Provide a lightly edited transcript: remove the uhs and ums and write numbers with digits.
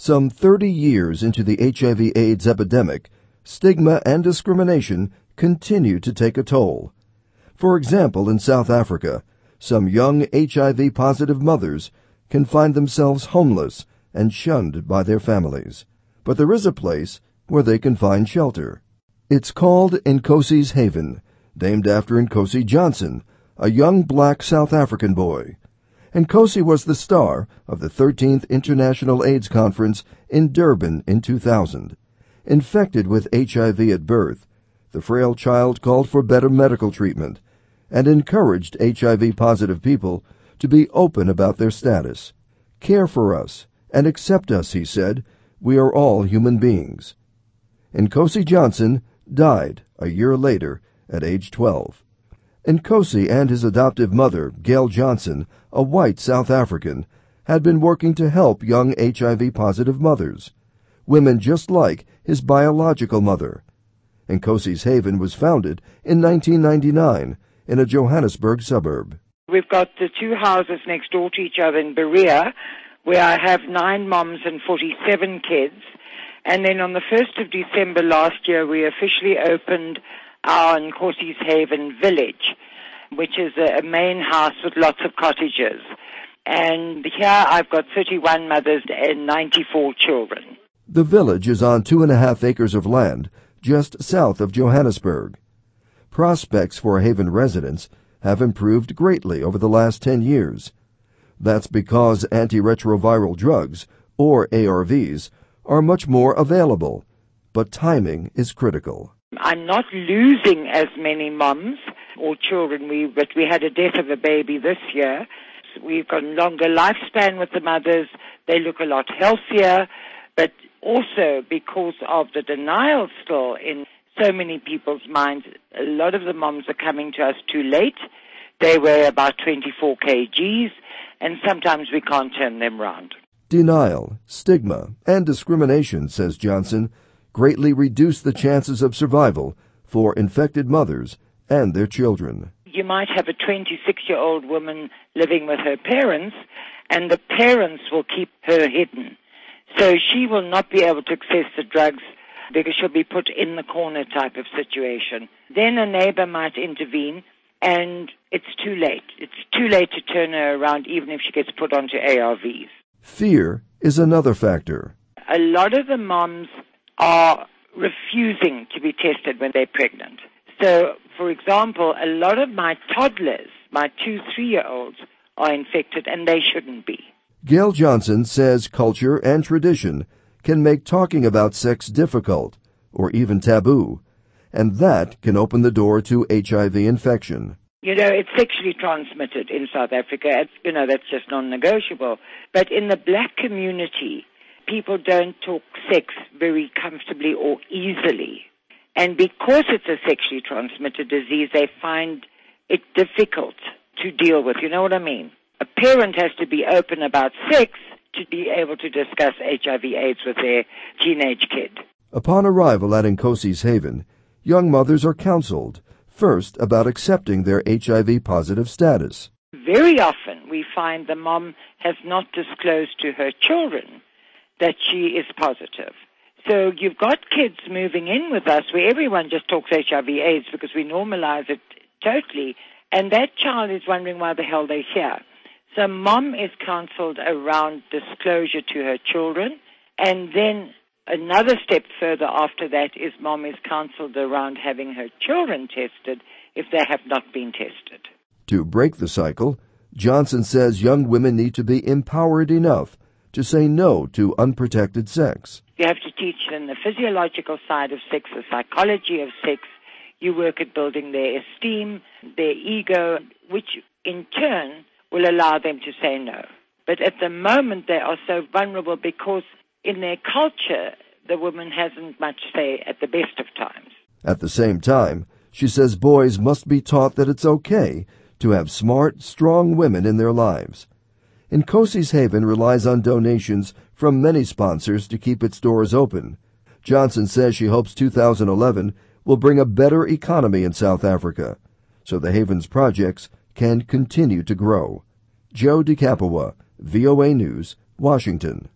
Some 30 years into the HIV/AIDS epidemic, stigma and discrimination continue to take a toll. For example, in South Africa, some young HIV-positive mothers can find themselves homeless and shunned by their families. But there is a place where they can find shelter. It's called Nkosi's Haven, named after Nkosi Johnson, a young black South African boy. Nkosi was the star of the 13th International AIDS Conference in Durban in 2000. Infected with HIV at birth, the frail child called for better medical treatment and encouraged HIV-positive people to be open about their status. "Care for us and accept us," he said. "We are all human beings." Nkosi Johnson died a year later at age 12. Nkosi and his adoptive mother, Gail Johnson, a white South African, had been working to help young HIV-positive mothers, women just like his biological mother. Nkosi's Haven was founded in 1999 in a Johannesburg suburb. We've got the two houses next door to each other in Berea, where I have 9 moms and 47 kids. And then on the 1st of December last year, we officially opened our Nkosi's Haven village, which is a main house with lots of cottages. And here I've got 31 mothers and 94 children. The village is on 2.5 acres of land just south of Johannesburg. Prospects for Haven residents have improved greatly over the last 10 years. That's because antiretroviral drugs, or ARVs, are much more available, but timing is critical. I'm not losing as many moms or children, but we had a death of a baby this year. So we've got a longer lifespan with the mothers. They look a lot healthier, but also because of the denial still in so many people's minds, a lot of the moms are coming to us too late. They weigh about 24 kgs, and sometimes we can't turn them round. Denial, stigma, and discrimination, says Johnson, greatly reduce the chances of survival for infected mothers and their children. You might have a 26-year-old woman living with her parents, and the parents will keep her hidden. So she will not be able to access the drugs because she'll be put in the corner type of situation. Then a neighbor might intervene, and it's too late. It's too late to turn her around, even if she gets put onto ARVs. Fear is another factor. A lot of the moms are refusing to be tested when they're pregnant. So, for example, a lot of my toddlers, my 2, 3-year-olds, are infected, and they shouldn't be. Gail Johnson says culture and tradition can make talking about sex difficult or even taboo, and that can open the door to HIV infection. You know, it's sexually transmitted in South Africa. That's just non-negotiable. But in the black community, people don't talk sex very comfortably or easily. And because it's a sexually transmitted disease, they find it difficult to deal with. You know what I mean? A parent has to be open about sex to be able to discuss HIV/AIDS with their teenage kid. Upon arrival at Nkosi's Haven, young mothers are counseled, first about accepting their HIV-positive status. Very often we find the mom has not disclosed to her children that she is positive. So you've got kids moving in with us where everyone just talks HIV/AIDS because we normalize it totally, and that child is wondering why the hell they're here. So mom is counseled around disclosure to her children, and then another step further after that is mom is counseled around having her children tested if they have not been tested. To break the cycle, Johnson says young women need to be empowered enough to say no to unprotected sex. You have to teach them the physiological side of sex, the psychology of sex. You work at building their esteem, their ego, which in turn will allow them to say no. But at the moment they are so vulnerable because in their culture the woman hasn't much say at the best of times. At the same time, she says boys must be taught that it's okay to have smart, strong women in their lives. Nkosi's Haven relies on donations from many sponsors to keep its doors open. Johnson says she hopes 2011 will bring a better economy in South Africa, so the Haven's projects can continue to grow. Joe DeCapua, VOA News, Washington.